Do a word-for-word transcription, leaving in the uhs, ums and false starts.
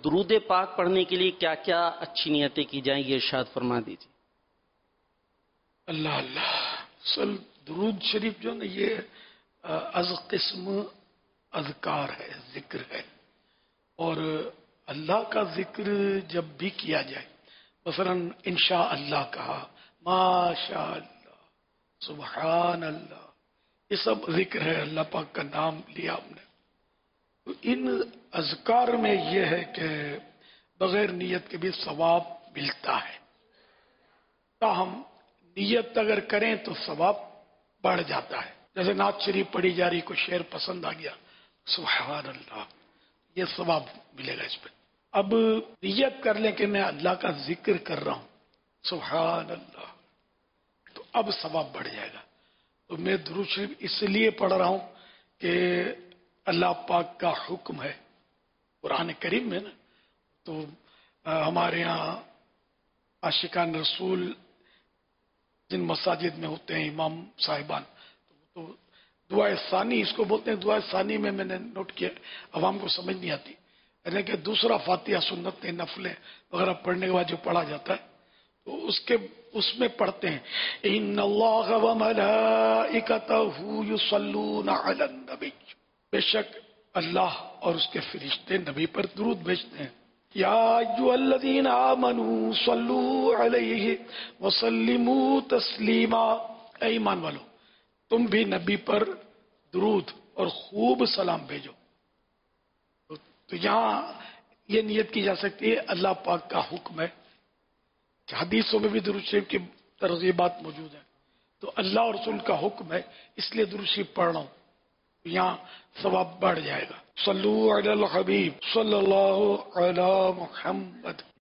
درود پاک پڑھنے کے لیے کیا کیا اچھی نیتیں کی جائیں، یہ ارشاد فرما دیجیے۔ اللہ اللہ سل درود شریف جو نا یہ از قسم اذکار ہے، ذکر ہے، اور اللہ کا ذکر جب بھی کیا جائے، مثلا انشاء اللہ کہا، ماشاء اللہ، سبحان اللہ، یہ سب ذکر ہے، اللہ پاک کا نام لیا ہم نے۔ تو ان اذکار میں یہ ہے کہ بغیر نیت کے بھی ثواب ملتا ہے، تاہم نیت اگر کریں تو ثواب بڑھ جاتا ہے۔ جیسے نعت شریف پڑھی جا رہی، کوئی شعر پسند آ گیا، سبحان اللہ، یہ ثواب ملے گا اس پہ۔ اب نیت کر لیں کہ میں اللہ کا ذکر کر رہا ہوں، سبحان اللہ، تو اب ثواب بڑھ جائے گا۔ تو میں درود شریف اس لیے پڑھ رہا ہوں کہ اللہ پاک کا حکم ہے قرآن کریم میں نا، تو ہمارے ہاں عاشقان رسول جن مساجد میں ہوتے ہیں امام صاحبان، تو دعائے ثانی اس کو بولتے ہیں۔ دعائے ثانی میں میں نے نوٹ کیا، عوام کو سمجھ نہیں آتی، یعنی کہ دوسرا فاتحہ سنت نفلیں وغیرہ پڑھنے کے بعد جو پڑھا جاتا ہے، تو اس کے اس میں پڑھتے ہیں ان اللہ وملائکتہ یصلون علی النبی، بے شک اللہ اور اس کے فرشتے نبی پر درود بھیجتے ہیں۔ یا ایھا الذین آمنوا صلوا علیہ وسلموا تسلیما، اے ایمان والو تم بھی نبی پر درود اور خوب سلام بھیجو۔ تو یہاں یہ نیت کی جا سکتی ہے، اللہ پاک کا حکم ہے کہ حدیثوں میں بھی درود شریف کی ترغیبات موجود ہیں، تو اللہ اور رسول کا حکم ہے، اس لیے درود شریف پڑھ رہا ہوں، یہاں ثواب بڑھ جائے گا۔ صلو علی الحبیب صلی اللہ علی محمد۔